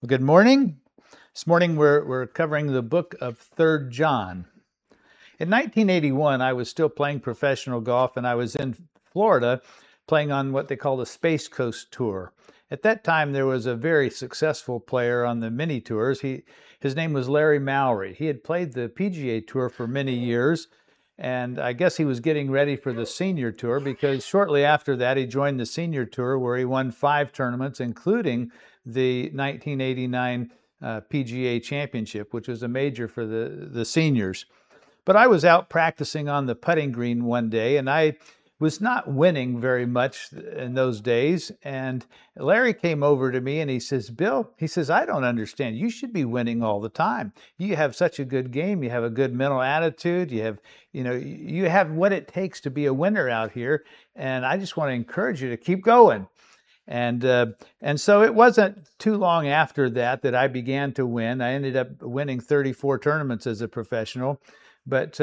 Well, good morning. This morning we're covering the book of 3rd John. In 1981, I was still playing professional golf, and I was in Florida playing on what they call the Space Coast Tour. At that time, there was a very successful player on the mini tours. His name was Larry Mowry. He had played the PGA Tour for many years, and I guess he was getting ready for the Senior Tour because shortly after that, he joined the Senior Tour, where he won 5 tournaments, including the 1989 PGA Championship, which was a major for the seniors. But I was out practicing on the putting green one day, and I was not winning very much in those days. And Larry came over to me and he says, "Bill," he says, "I don't understand. You should be winning all the time. You have such a good game. You have a good mental attitude. You have what it takes to be a winner out here. And I just want to encourage you to keep going." And so it wasn't too long after that I began to win. I ended up winning 34 tournaments as a professional. But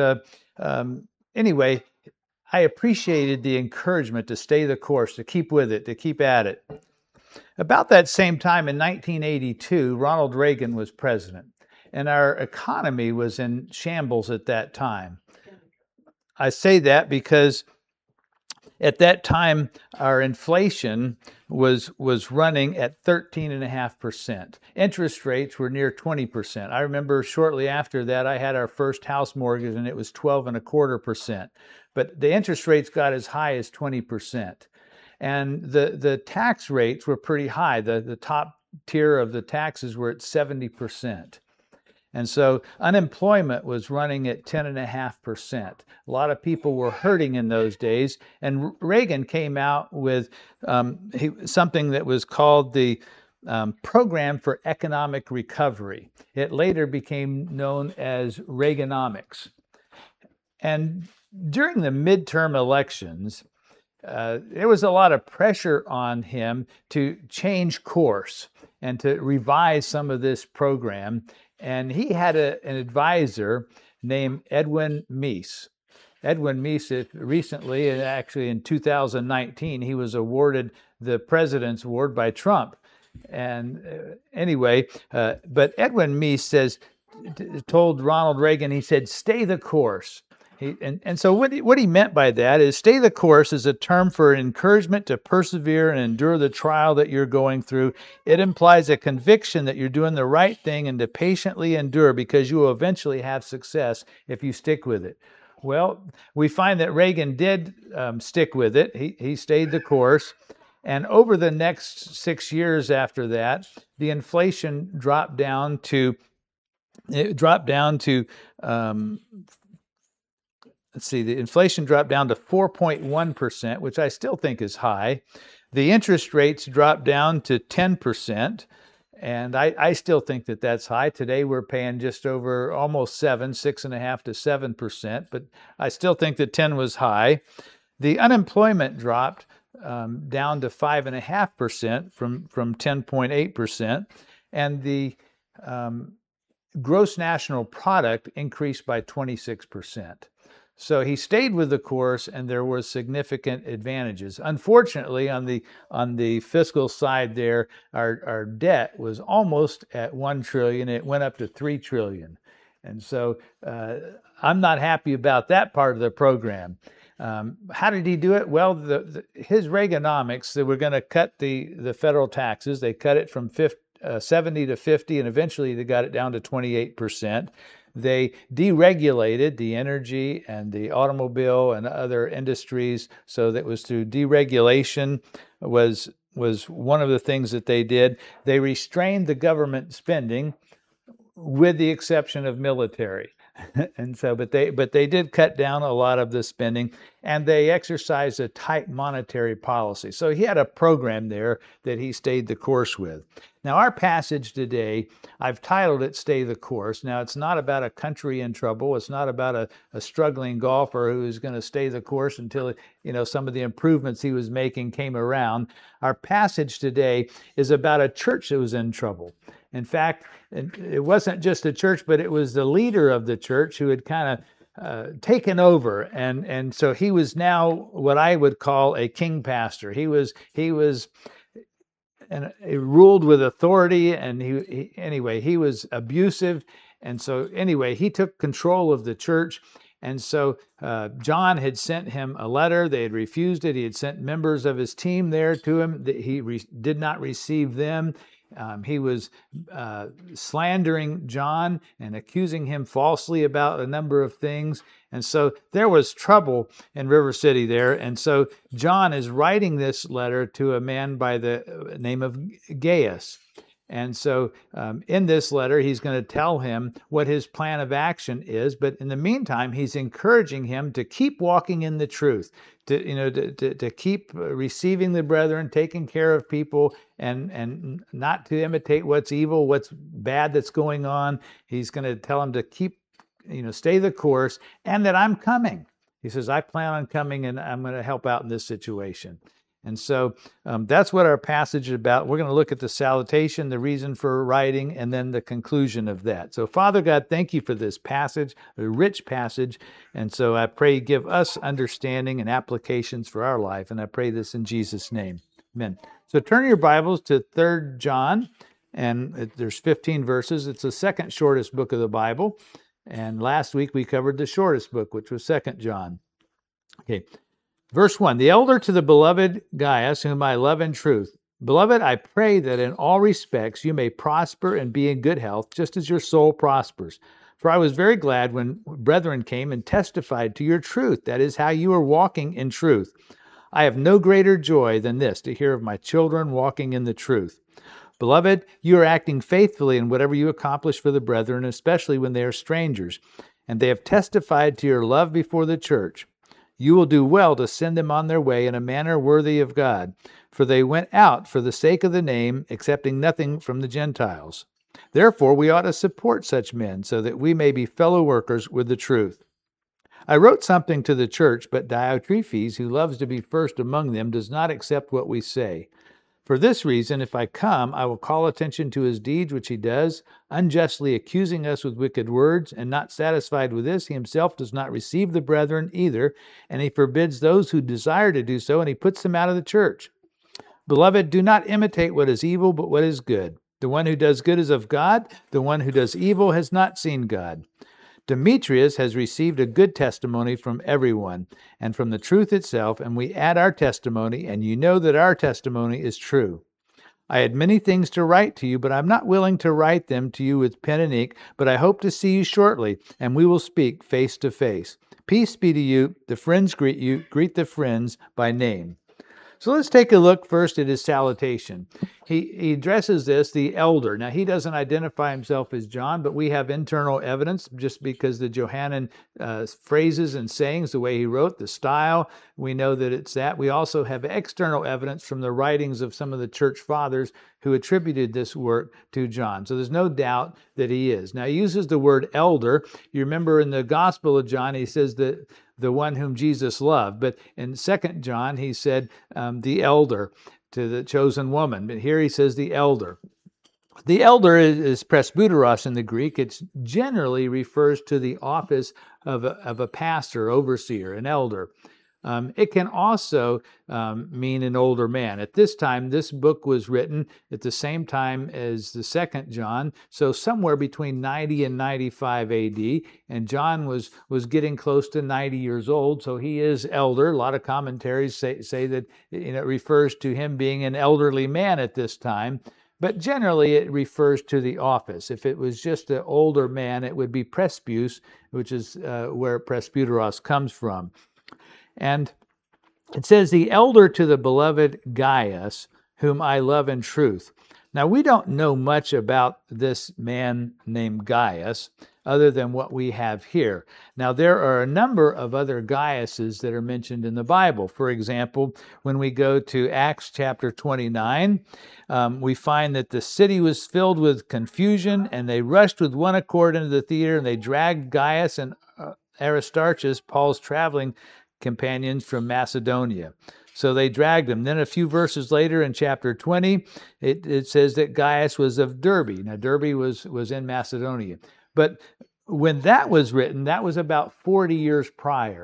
anyway, I appreciated the encouragement to stay the course, to keep with it, to keep at it. About that same time in 1982, Ronald Reagan was president, and our economy was in shambles at that time. I say that because at that time, our inflation was running at 13.5%. Interest rates were near 20%. I remember shortly after that, I had our first house mortgage, and it was 12.25%. But the interest rates got as high as 20%. And the tax rates were pretty high. The top tier of the taxes were at 70%. And so unemployment was running at 10.5%. A lot of people were hurting in those days. And Reagan came out with something that was called the Program for Economic Recovery. It later became known as Reaganomics. And during the midterm elections, there was a lot of pressure on him to change course and to revise some of this program. And he had an advisor named Edwin Meese. Edwin Meese recently, and actually in 2019, he was awarded the President's Award by Trump. And but Edwin Meese told Ronald Reagan, he said, "Stay the course." So what he meant by that is stay the course is a term for an encouragement to persevere and endure the trial that you're going through. It implies a conviction that you're doing the right thing and to patiently endure because you will eventually have success if you stick with it. Well, we find that Reagan did stick with it. He stayed the course. And over the next 6 years after that, the inflation dropped down to 4.1%, which I still think is high. The interest rates dropped down to 10%, and I still think that that's high. Today we're paying just over almost 6.5% to 7%, but I still think that 10 was high. The unemployment dropped down to 5.5% from 10.8%, and the gross national product increased by 26%. So he stayed with the course, and there were significant advantages. Unfortunately, on the fiscal side there, our debt was almost at $1 trillion. It went up to $3 trillion. And so I'm not happy about that part of the program. How did he do it? Well, his Reaganomics, they were going to cut the federal taxes. They cut it from 70 to 50, and eventually they got it down to 28%. They deregulated the energy and the automobile and other industries, so that was through deregulation was one of the things that they did. They restrained the government spending, with the exception of military. And so, but they did cut down a lot of the spending, and they exercised a tight monetary policy. So he had a program there that he stayed the course with. Now, our passage today, I've titled it "Stay the Course." Now, it's not about a country in trouble. It's not about a struggling golfer who is going to stay the course until some of the improvements he was making came around. Our passage today is about a church that was in trouble. In fact, it wasn't just the church, but it was the leader of the church who had kind of taken over, and so he was now what I would call a king pastor. He was he ruled with authority, and he was abusive. And so anyway, he took control of the church. And so John had sent him a letter. They had refused it. He had sent members of his team there to him. He did not receive them. He was slandering John and accusing him falsely about a number of things. And so there was trouble in River City there. And so John is writing this letter to a man by the name of Gaius. And so in this letter, he's going to tell him what his plan of action is. But in the meantime, he's encouraging him to keep walking in the truth, to keep receiving the brethren, taking care of people, and not to imitate what's evil, what's bad that's going on. He's going to tell him to keep, stay the course, and that I'm coming. He says, I plan on coming, and I'm going to help out in this situation. And so that's what our passage is about. We're going to look at the salutation, the reason for writing, and then the conclusion of that. So, Father God, thank you for this passage, a rich passage. And so I pray give us understanding and applications for our life. And I pray this in Jesus' name. Amen. So turn your Bibles to 3 John, and there's 15 verses. It's the second shortest book of the Bible. And last week we covered the shortest book, which was 2 John. Okay. Verse 1, the elder to the beloved Gaius, whom I love in truth. Beloved, I pray that in all respects you may prosper and be in good health, just as your soul prospers. For I was very glad when brethren came and testified to your truth, that is, how you are walking in truth. I have no greater joy than this, to hear of my children walking in the truth. Beloved, you are acting faithfully in whatever you accomplish for the brethren, especially when they are strangers, and they have testified to your love before the church. You will do well to send them on their way in a manner worthy of God, for they went out for the sake of the name, accepting nothing from the Gentiles. Therefore, we ought to support such men, so that we may be fellow workers with the truth. I wrote something to the church, but Diotrephes, who loves to be first among them, does not accept what we say. For this reason, if I come, I will call attention to his deeds which he does, unjustly accusing us with wicked words, and not satisfied with this, he himself does not receive the brethren either, and he forbids those who desire to do so, and he puts them out of the church. Beloved, do not imitate what is evil, but what is good. The one who does good is of God, the one who does evil has not seen God. Demetrius has received a good testimony from everyone, and from the truth itself, and we add our testimony, and you know that our testimony is true. I had many things to write to you, but I'm not willing to write them to you with pen and ink, but I hope to see you shortly, and we will speak face to face. Peace be to you. The friends greet you. Greet the friends by name. So let's take a look first at his salutation. He addresses this, the elder. Now, he doesn't identify himself as John, but we have internal evidence just because the Johannine phrases and sayings, the way he wrote, the style, we know that it's that. We also have external evidence from the writings of some of the church fathers who attributed this work to John. So there's no doubt that he is. Now, he uses the word elder. You remember in the Gospel of John, he says that the one whom Jesus loved. But in 2 John, he said the elder to the chosen woman. But here he says the elder. The elder is presbyteros in the Greek. It generally refers to the office of a pastor, overseer, an elder. It can also mean an older man. At this time, this book was written at the same time as the 2 John, so somewhere between 90 and 95 AD, and John was getting close to 90 years old, so he is elder. A lot of commentaries say that it refers to him being an elderly man at this time, but generally it refers to the office. If it was just an older man, it would be presbyus, which is where presbyteros comes from. And it says, the elder to the beloved Gaius, whom I love in truth. Now, we don't know much about this man named Gaius other than what we have here. Now, there are a number of other Gaiuses that are mentioned in the Bible. For example, when we go to Acts chapter 29, we find that the city was filled with confusion, and they rushed with one accord into the theater, and they dragged Gaius and Aristarchus, Paul's traveling companions from Macedonia. So they dragged him. Then a few verses later in chapter 20, it says that Gaius was of Derbe. Now, Derbe was in Macedonia. But when that was written, that was about 40 years prior.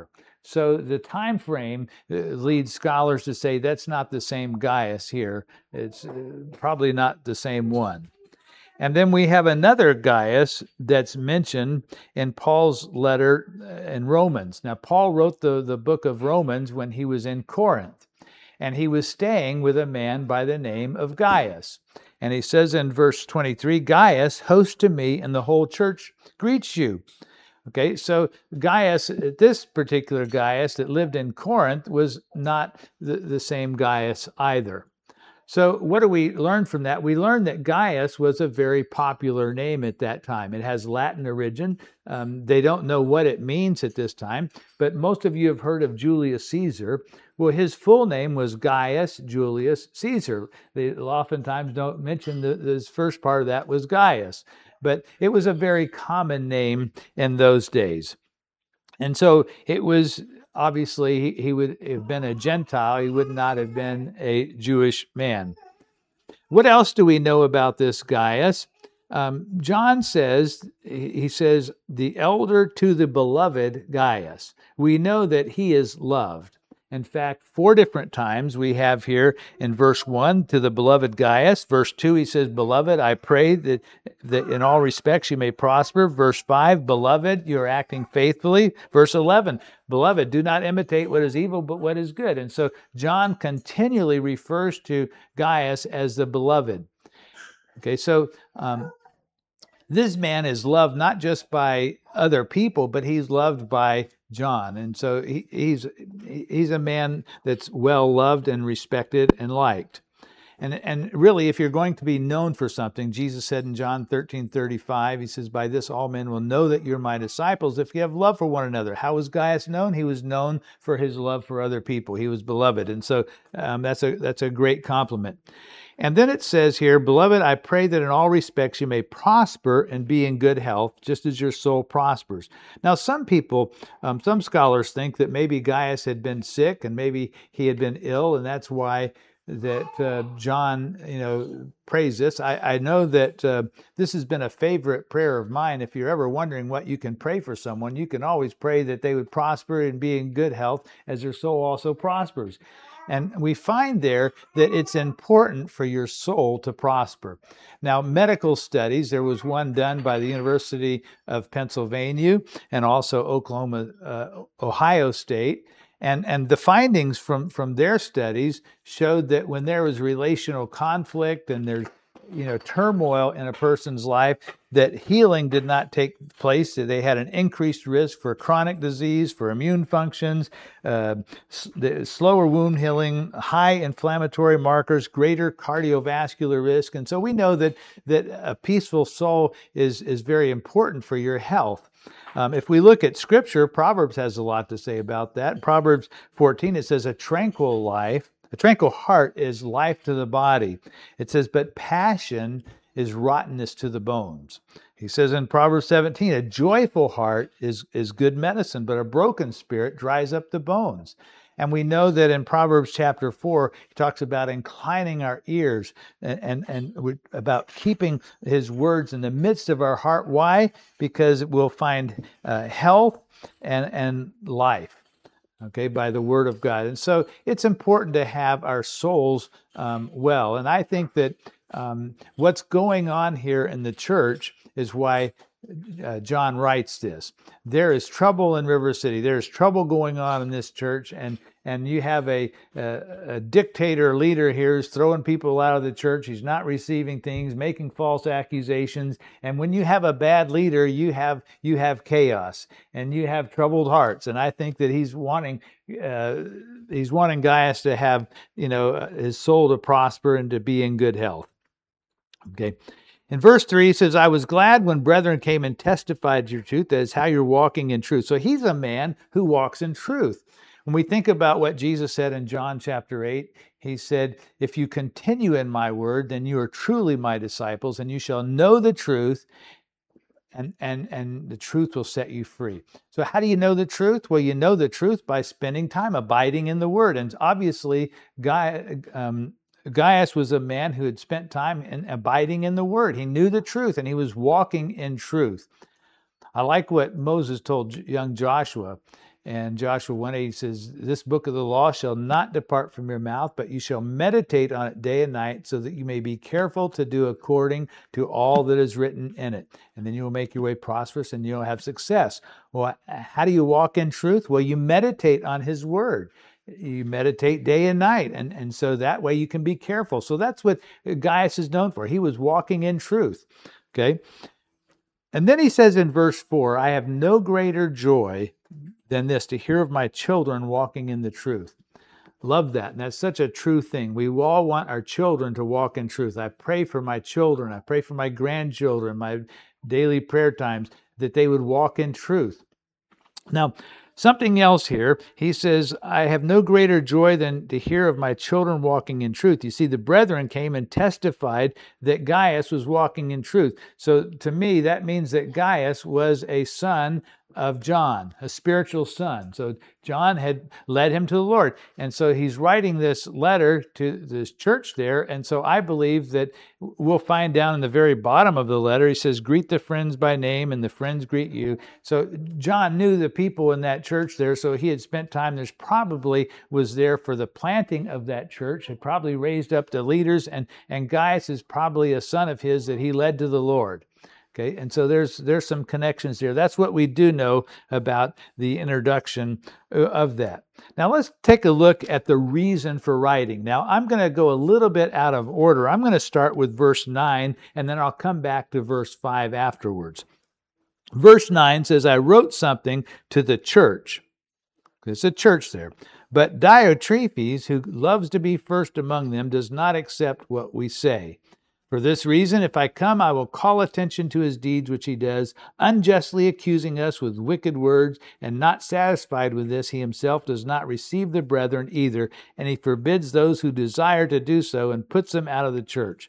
So the time frame leads scholars to say that's not the same Gaius here. It's probably not the same one. And then we have another Gaius that's mentioned in Paul's letter in Romans. Now, Paul wrote the book of Romans when he was in Corinth, and he was staying with a man by the name of Gaius. And he says in verse 23, Gaius, host to me, and the whole church greets you. Okay, so Gaius, this particular Gaius that lived in Corinth, was not the same Gaius either. So what do we learn from that? We learn that Gaius was a very popular name at that time. It has Latin origin. They don't know what it means at this time, but most of you have heard of Julius Caesar. Well, his full name was Gaius Julius Caesar. They oftentimes don't mention this first part of that was Gaius, but it was a very common name in those days. And so it was obviously, he would have been a Gentile. He would not have been a Jewish man. What else do we know about this Gaius? John says, he says, the elder to the beloved Gaius. We know that he is loved. In fact, 4 different times we have here in verse 1, to the beloved Gaius. Verse 2, he says, beloved, I pray that in all respects you may prosper. Verse 5, beloved, you are acting faithfully. Verse 11, beloved, do not imitate what is evil, but what is good. And so John continually refers to Gaius as the beloved. Okay, so this man is loved not just by other people, but he's loved by John. And so he's a man that's well loved and respected and liked. And really, if you're going to be known for something, Jesus said in John 13:35, he says, by this all men will know that you're my disciples if you have love for one another. How was Gaius known? He was known for his love for other people. He was beloved. And so that's a great compliment. And then it says here, beloved, I pray that in all respects you may prosper and be in good health, just as your soul prospers. Now, some people, some scholars think that maybe Gaius had been sick and maybe he had been ill, and that's why that John, prays this. I know that this has been a favorite prayer of mine. If you're ever wondering what you can pray for someone, you can always pray that they would prosper and be in good health as their soul also prospers. And we find there that it's important for your soul to prosper. Now, medical studies, there was one done by the University of Pennsylvania and also Ohio State. And the findings from their studies showed that when there was relational conflict and there's turmoil in a person's life, that healing did not take place. They had an increased risk for chronic disease, for immune functions, slower wound healing, high inflammatory markers, greater cardiovascular risk. And so we know that a peaceful soul is very important for your health. If we look at Scripture, Proverbs has a lot to say about that. In Proverbs 14, it says, a tranquil heart is life to the body. It says, but passion is rottenness to the bones. He says in Proverbs 17, a joyful heart is good medicine, but a broken spirit dries up the bones. And we know that in Proverbs chapter 4, he talks about inclining our ears and about keeping his words in the midst of our heart. Why? Because we'll find health and life. Okay, by the word of God. And so it's important to have our souls well. And I think that what's going on here in the church is why John writes this. There is trouble in River City. There's trouble going on in this church, and you have a dictator leader here who's throwing people out of the church. He's not receiving things, making false accusations. And when you have a bad leader, you have chaos and you have troubled hearts. And I think that he's wanting Gaius to have his soul to prosper and to be in good health. Okay. In verse 3, it says, I was glad when brethren came and testified to your truth. That is how you're walking in truth. So he's a man who walks in truth. When we think about what Jesus said in John chapter 8, he said, if you continue in my word, then you are truly my disciples, and you shall know the truth, and the truth will set you free. So how do you know the truth? Well, you know the truth by spending time abiding in the word. And obviously, Gaius was a man who had spent time in abiding in the word. He knew the truth, and he was walking in truth. I like what Moses told young Joshua. And Joshua 1:8 says, "This book of the law shall not depart from your mouth, but you shall meditate on it day and night, so that you may be careful to do according to all that is written in it. And then you will make your way prosperous and you'll have success." Well, how do you walk in truth? Well, you meditate on his word. You meditate day and night. And so that way you can be careful. So that's what Gaius is known for. He was walking in truth. Okay. And then he says in verse 4, "I have no greater joy than this, to hear of my children walking in the truth." Love that. And that's such a true thing. We all want our children to walk in truth. I pray for my children. I pray for my grandchildren, my daily prayer times, that they would walk in truth. Now, something else here. He says, "I have no greater joy than to hear of my children walking in truth." You see, the brethren came and testified that Gaius was walking in truth. So to me, that means that Gaius was a son of John, a spiritual son. So John had led him to the Lord. And so he's writing this letter to this church there. And so I believe that we'll find down in the very bottom of the letter, he says, "Greet the friends by name, and the friends greet you." So John knew the people in that church there. So he had spent time. There's probably was there for the planting of that church. Had probably raised up the leaders. And Gaius is probably a son of his that he led to the Lord. Okay, and so there's some connections there. That's what we do know about the introduction of that. Now let's take a look at the reason for writing. Now I'm going to go a little bit out of order. I'm going to start with verse 9, and then I'll come back to verse 5 afterwards. Verse 9 says, "I wrote something to the church." There's a church there. "But Diotrephes, who loves to be first among them, does not accept what we say. For this reason, if I come, I will call attention to his deeds which he does, unjustly accusing us with wicked words, and not satisfied with this, he himself does not receive the brethren either, and he forbids those who desire to do so and puts them out of the church."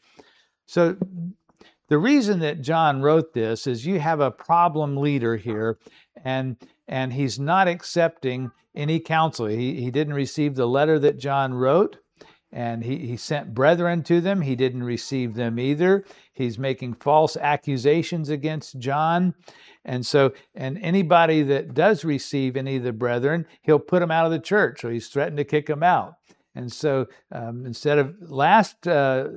So the reason that John wrote this is you have a problem leader here, and he's not accepting any counsel. He didn't receive the letter that John wrote. And he sent brethren to them. He didn't receive them either. He's making false accusations against John. And anybody that does receive any of the brethren, he'll put them out of the church. So he's threatened to kick them out. And so instead of last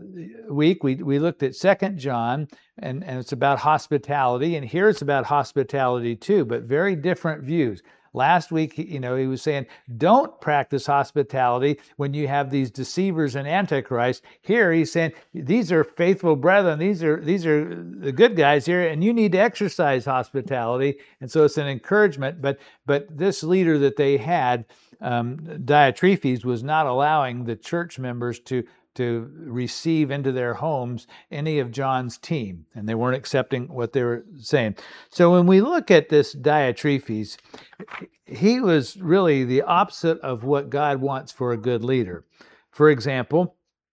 week, we looked at 2 John, and it's about hospitality. And here it's about hospitality too, but very different views. Last week, he was saying, don't practice hospitality when you have these deceivers and antichrist. Here, he's saying, these are faithful brethren. These are the good guys here, and you need to exercise hospitality. And so it's an encouragement. But this leader that they had, Diotrephes, was not allowing the church members to receive into their homes any of John's team, and they weren't accepting what they were saying. So when we look at this Diotrephes, he was really the opposite of what God wants for a good leader. For example,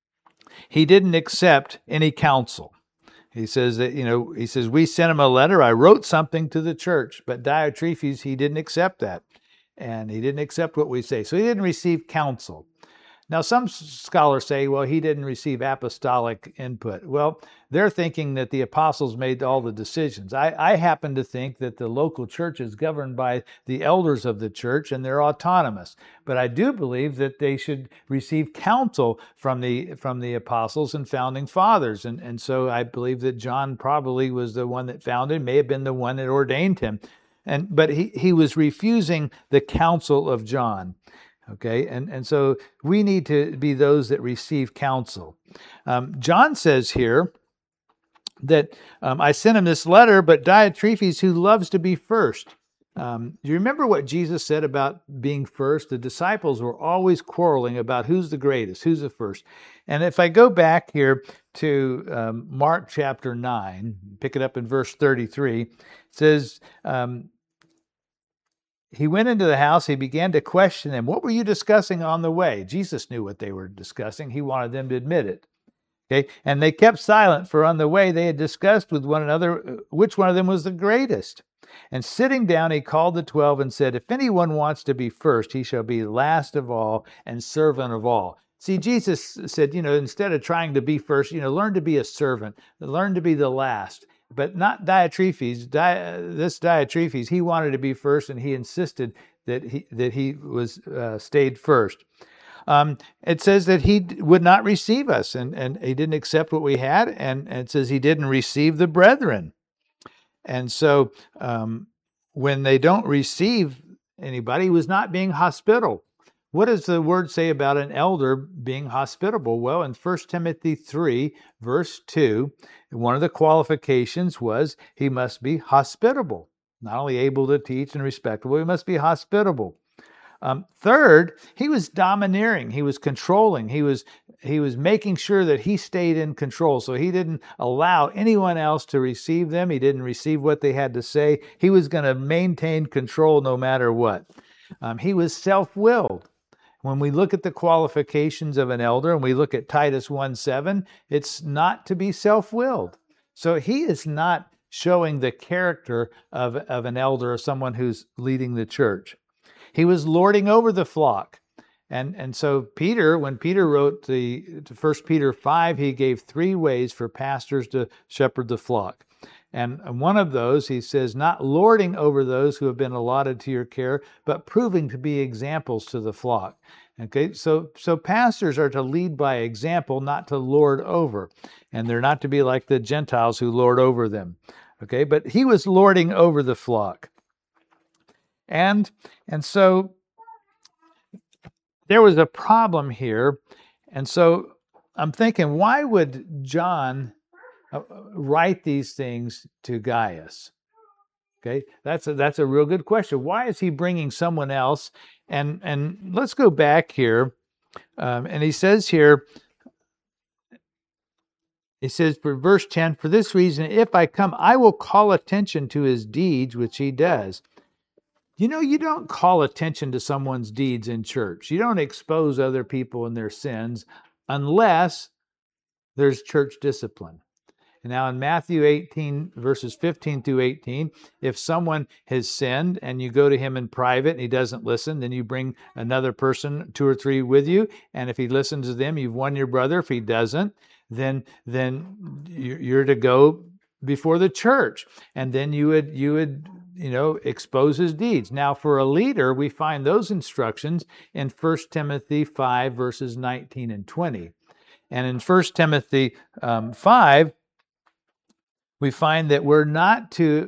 he didn't accept any counsel. He says that, we sent him a letter. I wrote something to the church, but Diotrephes, he didn't accept that. And he didn't accept what we say. So he didn't receive counsel. Now, some scholars say, well, he didn't receive apostolic input. Well, they're thinking that the apostles made all the decisions. I happen to think that the local church is governed by the elders of the church, and they're autonomous. But I do believe that they should receive counsel from the apostles and founding fathers. And so I believe that John probably was the one that founded, may have been the one that ordained him. But he was refusing the counsel of John. Okay, and so we need to be those that receive counsel. John says here that I sent him this letter, but Diotrephes, who loves to be first. Do you remember what Jesus said about being first? The disciples were always quarreling about who's the greatest, who's the first. And if I go back here to Mark chapter 9, pick it up in verse 33, it says, he went into the house. He began to question them. What were you discussing on the way? Jesus knew what they were discussing. He wanted them to admit it. Okay, and they kept silent, for on the way they had discussed with one another which one of them was the greatest. And sitting down, he called the 12 and said, if anyone wants to be first, he shall be last of all and servant of all. See, Jesus said, instead of trying to be first, learn to be a servant, learn to be the last. But not Diotrephes. This Diotrephes, he wanted to be first, and he insisted he was stayed first. It says that he would not receive us, and he didn't accept what we had, and it says he didn't receive the brethren. And so when they don't receive anybody, he was not being hospitable. What does the word say about an elder being hospitable? Well, in 1 Timothy 3, verse 2, one of the qualifications was he must be hospitable. Not only able to teach and respectable, he must be hospitable. Third, he was domineering. He was controlling. He was making sure that he stayed in control. So he didn't allow anyone else to receive them. He didn't receive what they had to say. He was going to maintain control no matter what. He was self-willed. When we look at the qualifications of an elder and we look at Titus 1:7, it's not to be self-willed. So he is not showing the character of an elder or someone who's leading the church. He was lording over the flock. And so Peter, when Peter wrote to 1 Peter 5, he gave 3 ways for pastors to shepherd the flock. And one of those, he says, not lording over those who have been allotted to your care, but proving to be examples to the flock. Okay, so pastors are to lead by example, not to lord over. And they're not to be like the Gentiles who lord over them. Okay, but he was lording over the flock. And so there was a problem here. And so I'm thinking, why would John write these things to Gaius? Okay, that's a real good question. Why is he bringing someone else? And let's go back here. And he says here, for verse 10, for this reason, if I come, I will call attention to his deeds, which he does. You know, you don't call attention to someone's deeds in church. You don't expose other people and their sins unless there's church discipline. And now in Matthew 18, verses 15 through 18, if someone has sinned and you go to him in private and he doesn't listen, then you bring another person, 2 or 3 with you. And if he listens to them, you've won your brother. If he doesn't, then you're to go before the church. And then you would expose his deeds. Now, for a leader, we find those instructions in 1 Timothy 5, verses 19 and 20. And in 1 Timothy 5, we find that we're not to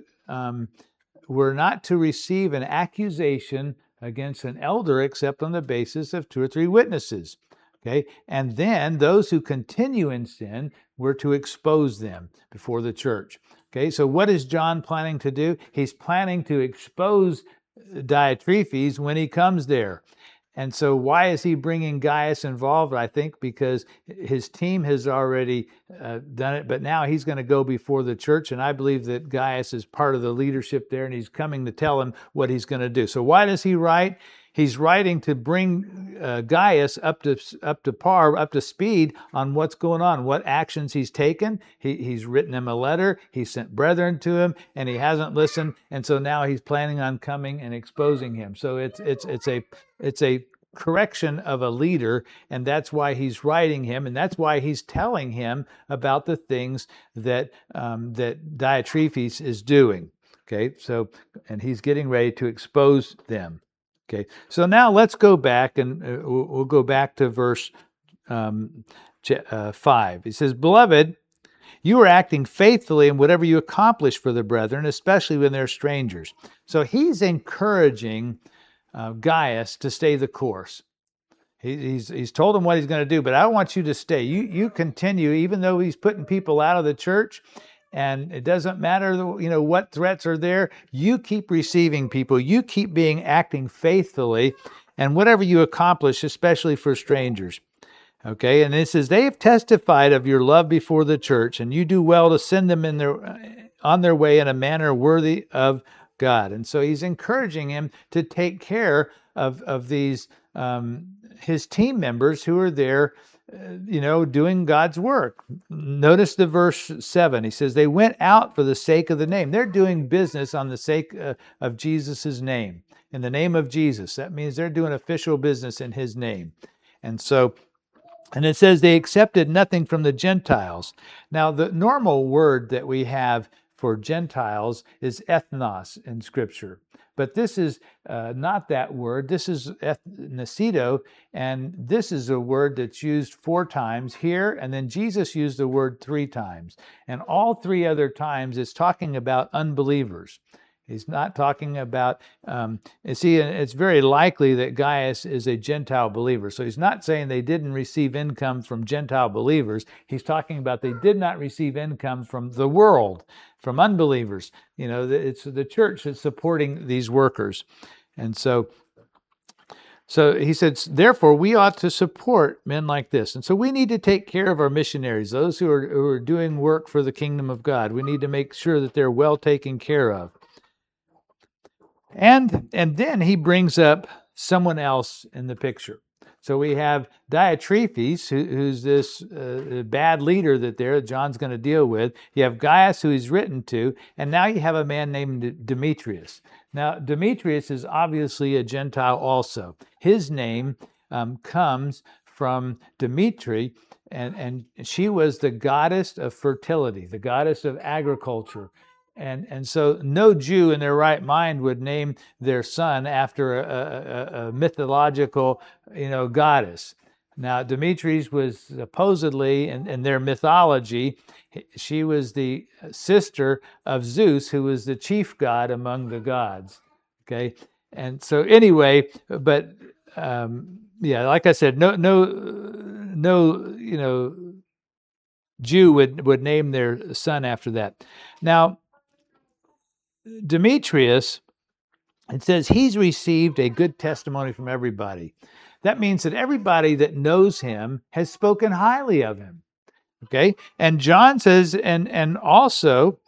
receive an accusation against an elder except on the basis of 2 or 3 witnesses. Okay, and then those who continue in sin, we're to expose them before the church. Okay, so what is John planning to do? He's planning to expose Diotrephes when he comes there. And so why is he bringing Gaius involved? I think because his team has already done it, but now he's going to go before the church, and I believe that Gaius is part of the leadership there, and he's coming to tell him what he's going to do. So why does he write? He's writing to bring Gaius up to par, up to speed on what's going on, what actions he's taken. He's written him a letter. He sent brethren to him, and he hasn't listened. And so now he's planning on coming and exposing him. So it's a correction of a leader, and that's why he's writing him, and that's why he's telling him about the things that Diotrephes is doing. Okay, so and he's getting ready to expose them. Okay, so now let's go back, and we'll go back to verse 5. He says, Beloved, you are acting faithfully in whatever you accomplish for the brethren, especially when they're strangers. So he's encouraging Gaius to stay the course. He's told him what he's going to do, but I want you to stay. You continue, even though he's putting people out of the church. And it doesn't matter, what threats are there. You keep receiving people. You keep acting faithfully, and whatever you accomplish, especially for strangers. Okay, and it says, they have testified of your love before the church, and you do well to send them on their way in a manner worthy of God. And so he's encouraging him to take care of these his team members who are there, doing God's work. Notice the verse 7. He says, they went out for the sake of the name. They're doing business on the sake of Jesus' name. In the name of Jesus. That means they're doing official business in his name. And it says they accepted nothing from the Gentiles. Now, the normal word that we have for Gentiles is ethnos in Scripture. but this is not that word. This is ethnicito, and this is a word that's used 4 times here, and then Jesus used the word 3 times. And all 3 other times it's talking about unbelievers. He's not talking about, it's very likely that Gaius is a Gentile believer. So he's not saying they didn't receive income from Gentile believers. He's talking about they did not receive income from the world, from unbelievers. It's the church that's supporting these workers. And so he said, therefore, we ought to support men like this. And so we need to take care of our missionaries, those who are doing work for the kingdom of God. We need to make sure that they're well taken care of. And then he brings up someone else in the picture. So we have Diotrephes, who's this bad leader that John's going to deal with. You have Gaius, who he's written to, and now you have a man named Demetrius. Now, Demetrius is obviously a Gentile also. His name comes from Demetri, and she was the goddess of fertility, the goddess of agriculture. And so no Jew in their right mind would name their son after a mythological, goddess. Now, Demetrius was supposedly, in their mythology, she was the sister of Zeus, who was the chief god among the gods. Okay, and so anyway, but like I said, no, Jew would name their son after that. Now, Demetrius, it says he's received a good testimony from everybody. That means that everybody that knows him has spoken highly of him. Okay, and John says, and also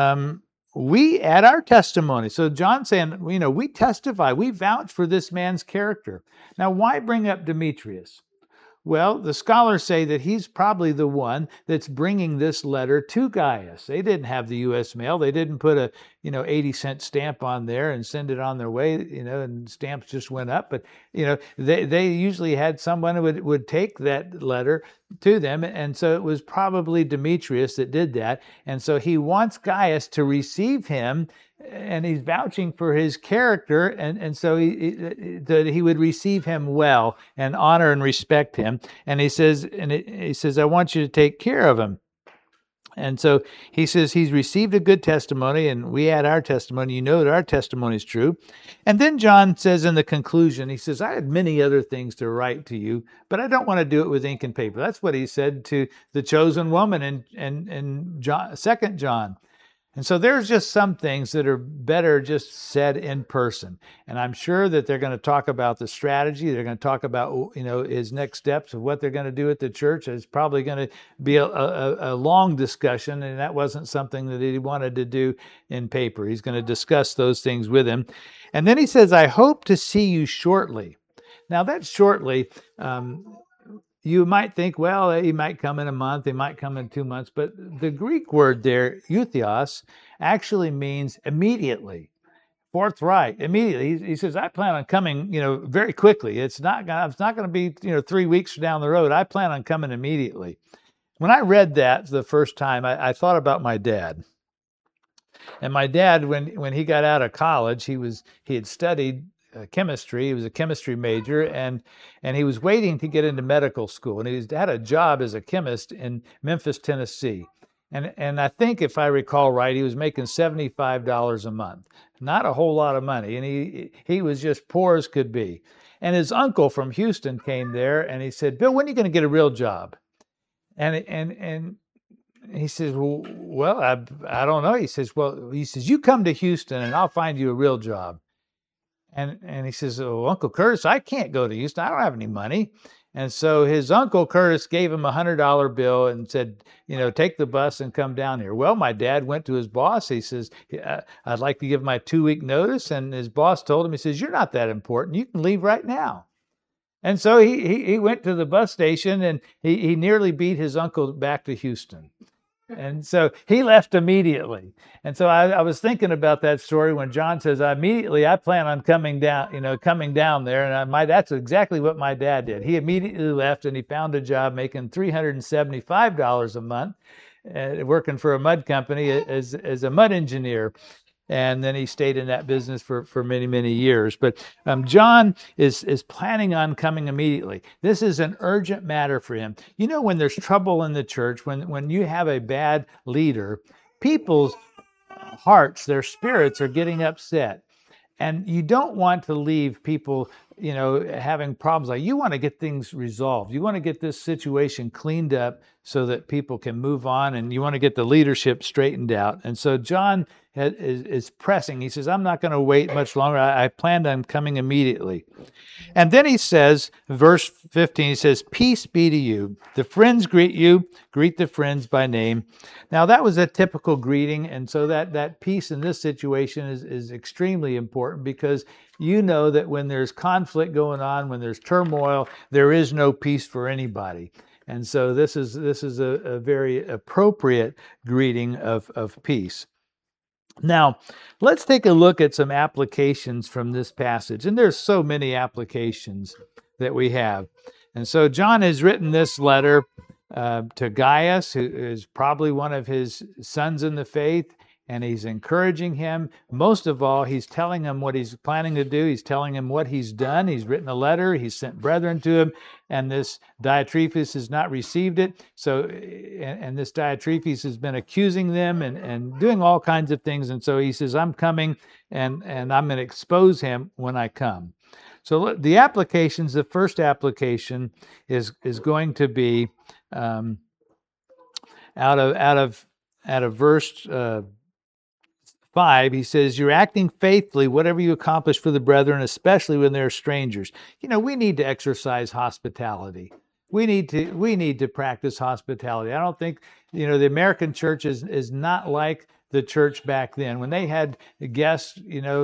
we add our testimony. So John's saying, we testify, we vouch for this man's character. Now, why bring up Demetrius? Well, the scholars say that he's probably the one that's bringing this letter to Gaius. They didn't have the U.S. mail. They didn't put a 80-cent stamp on there and send it on their way. And stamps just went up. But they usually had someone who would take that letter to them, and so it was probably Demetrius that did that. And so he wants Gaius to receive him, and he's vouching for his character, and so that he would receive him well and honor and respect him. And he says, I want you to take care of him. And so he says he's received a good testimony, and we add our testimony. You know that our testimony is true. And then John says in the conclusion, he says, I had many other things to write to you, but I don't want to do it with ink and paper. That's what he said to the chosen woman in 2 John. And so there's just some things that are better just said in person. And I'm sure that they're going to talk about the strategy. They're going to talk about, his next steps of what they're going to do at the church. It's probably going to be a long discussion, and that wasn't something that he wanted to do in paper. He's going to discuss those things with him. And then he says, I hope to see you shortly. Now that shortly, you might think, well, he might come in a month, he might come in 2 months, but the Greek word there, euthios, actually means immediately, forthright, immediately. He says, I plan on coming, very quickly. It's not going to be, 3 weeks down the road. I plan on coming immediately. When I read that the first time, I thought about my dad. And my dad, when he got out of college, he had studied chemistry. He was a chemistry major, and he was waiting to get into medical school. And he had a job as a chemist in Memphis, Tennessee. And I think, if I recall right, he was making $75 a month. Not a whole lot of money. And he was just poor as could be. And his uncle from Houston came there, and he said, Bill, when are you going to get a real job? And he says, well, I don't know. He says, you come to Houston, and I'll find you a real job. And he says, oh, Uncle Curtis, I can't go to Houston. I don't have any money. And so his Uncle Curtis gave him a $100 bill and said, take the bus and come down here. Well, my dad went to his boss. He says, I'd like to give my 2-week notice. And his boss told him, he says, you're not that important. You can leave right now. And so he went to the bus station, and he nearly beat his uncle back to Houston. And so he left immediately. And so I was thinking about that story when John says, I plan on coming down there. And that's exactly what my dad did. He immediately left, and he found a job making $375 a month, working for a mud company as a mud engineer. and then he stayed in that business for many, many years. But John is planning on coming immediately. This is an urgent matter for him. You know, when there's trouble in the church, when you have a bad leader, people's hearts, their spirits are getting upset. And you don't want to leave people, having problems. Like, you want to get things resolved. You want to get this situation cleaned up so that people can move on, and you want to get the leadership straightened out. And so John is pressing. He says, I'm not going to wait much longer. I planned on coming immediately. And then he says, verse 15, he says, peace be to you. The friends greet you. Greet the friends by name. Now, that was a typical greeting. And so that peace in this situation is extremely important, because you know that when there's conflict going on, when there's turmoil, there is no peace for anybody. And so this is a very appropriate greeting of peace. Now, let's take a look at some applications from this passage. And there's so many applications that we have. And so John has written this letter to Gaius, who is probably one of his sons in the faith, and he's encouraging him. Most of all, he's telling him what he's planning to do. He's telling him what he's done. He's written a letter. He's sent brethren to him, and this Diotrephes has not received it. So, and this Diotrephes has been accusing them and doing all kinds of things. And so he says, I'm coming, and I'm going to expose him when I come. So the applications, the first application is going to be out of verse 5, he says, you're acting faithfully, whatever you accomplish for the brethren, especially when they're strangers. We need to exercise hospitality. We need to practice hospitality. I don't think, the American church is not like the church back then. When they had guests,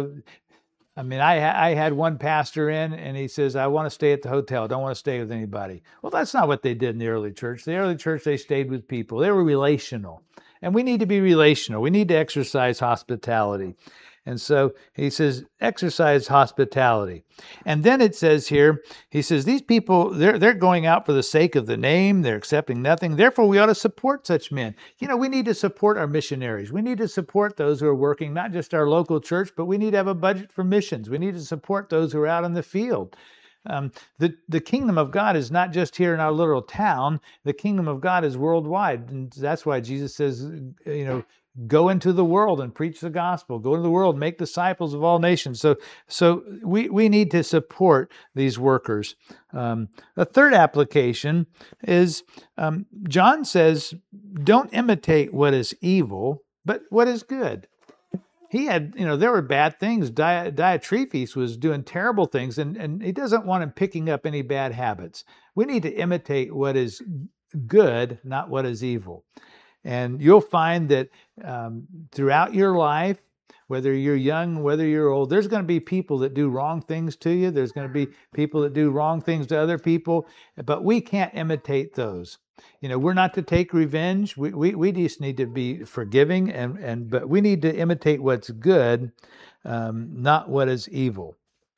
I had one pastor in, and he says, I want to stay at the hotel. I don't want to stay with anybody. Well, that's not what they did in the early church. The early church, they stayed with people. They were relational. And we need to be relational. We need to exercise hospitality. And so he says, exercise hospitality. And then it says here, he says, these people, they're going out for the sake of the name. They're accepting nothing. Therefore, we ought to support such men. We need to support our missionaries. We need to support those who are working, not just our local church, but we need to have a budget for missions. We need to support those who are out in the field. The kingdom of God is not just here in our little town. The kingdom of God is worldwide. And that's why Jesus says, go into the world and preach the gospel. Go into the world, make disciples of all nations. So we need to support these workers. A third application is John says, don't imitate what is evil, but what is good. He had, there were bad things. Diotrephes was doing terrible things, and he doesn't want him picking up any bad habits. We need to imitate what is good, not what is evil. And you'll find that throughout your life, whether you're young, whether you're old, there's going to be people that do wrong things to you. There's going to be people that do wrong things to other people, but we can't imitate those. We're not to take revenge. We just need to be forgiving, but we need to imitate what's good, not what is evil.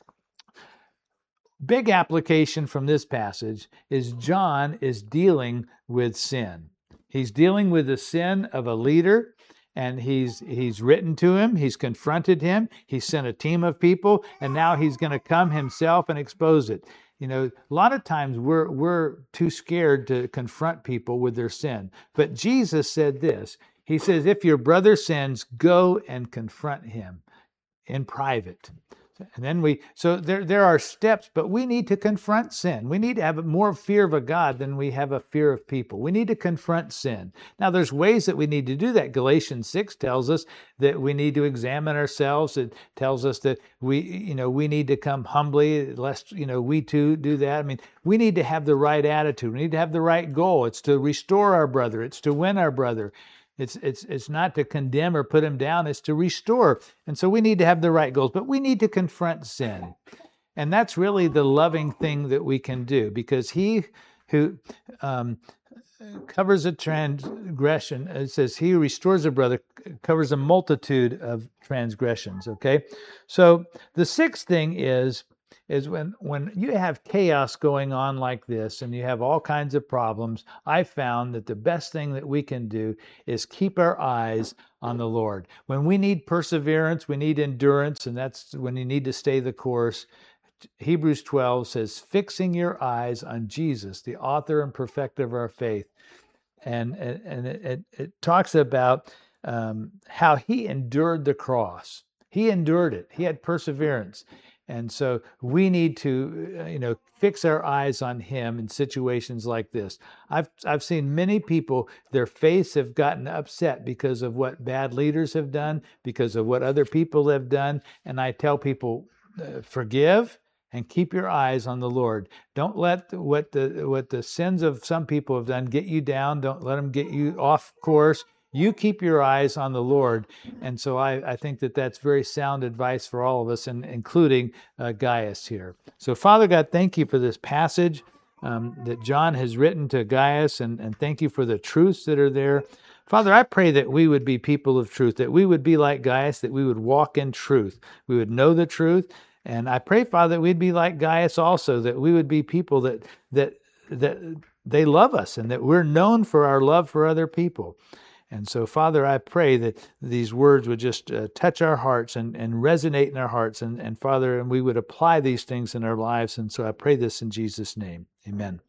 Big application from this passage is John is dealing with sin. He's dealing with the sin of a leader, and he's written to him, he's confronted him, he's sent a team of people, and now he's going to come himself and expose it. A lot of times we're too scared to confront people with their sin. But Jesus said this. He says, if your brother sins, go and confront him in private. And then so there are steps, but we need to confront sin. We need to have more fear of a God than we have a fear of people. We need to confront sin. Now, there's ways that we need to do that. Galatians 6 tells us that we need to examine ourselves. It tells us that we need to come humbly, lest, we too do that. We need to have the right attitude. We need to have the right goal. It's to restore our brother. It's to win our brother. It's not to condemn or put him down. It's to restore. And so we need to have the right goals, but we need to confront sin. And that's really the loving thing that we can do, because he who covers a transgression, it says he who restores a brother covers a multitude of transgressions, okay? So the sixth thing is is when you have chaos going on like this and you have all kinds of problems, I found that the best thing that we can do is keep our eyes on the Lord. When we need perseverance, we need endurance, and that's when you need to stay the course. Hebrews 12 says, fixing your eyes on Jesus, the author and perfecter of our faith. And it talks about how he endured the cross. He endured it. He had perseverance. And so we need to, fix our eyes on him in situations like this. I've seen many people, their faiths have gotten upset because of what bad leaders have done, because of what other people have done. And I tell people, forgive and keep your eyes on the Lord. Don't let what the sins of some people have done get you down. Don't let them get you off course. You keep your eyes on the Lord. And so I think that that's very sound advice for all of us, and including Gaius here. So Father God, thank you for this passage that John has written to Gaius, and thank you for the truths that are there. Father, I pray that we would be people of truth, that we would be like Gaius, that we would walk in truth. We would know the truth. And I pray, Father, that we'd be like Gaius also, that we would be people that they love us and that we're known for our love for other people. And so, Father, I pray that these words would just touch our hearts and resonate in our hearts. And Father, and we would apply these things in our lives. And so I pray this in Jesus' name. Amen.